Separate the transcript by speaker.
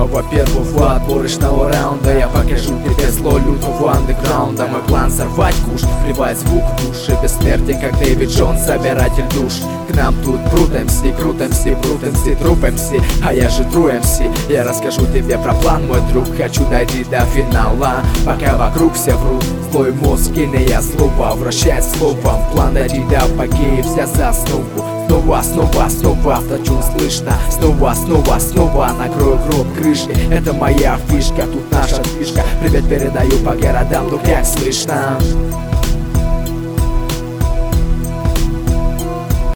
Speaker 1: самого первого отборочного раунда я покажу тебе зло лютого андеграунда. Мой план сорвать куш, вливать звук в уши, бессмертен, как Дэвид Джонс, собиратель душ. К нам тут брут МС, крут МС, брут МС, труп МС, а я же тру МС. Я расскажу тебе про план, мой друг, хочу дойти до финала, пока вокруг все врут. Злой мозг, я слово, вращать словом. План дойти до апогея, вся за основу. Снова автотюн слышно. Снова накрою гроб крышкой. Это моя фишка, тут наша фишка. Привет передаю по городам, ну как слышно?